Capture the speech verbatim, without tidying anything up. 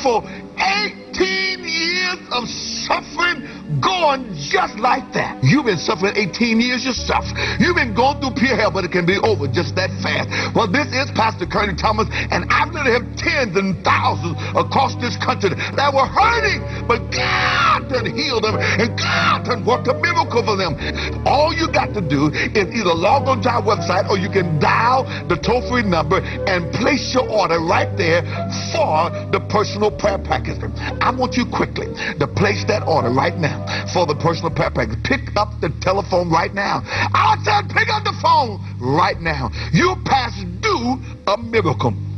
for eighteen years of suffering, going just like that. You've been suffering eighteen years yourself. You've been going through pure hell, but it can be over just that fast. Well, this is Pastor Curly Thomas, and I've literally have tens and thousands across this country that were hurting, but God done healed them, and God done worked a miracle for them. All you got to do is either log on to our website, or you can dial the toll-free number and place your order right there for the personal prayer package. I want you quickly to place that order right now for the personal prayer package. Pick up the telephone right now. I said pick up the phone right now. You pass due a miracle.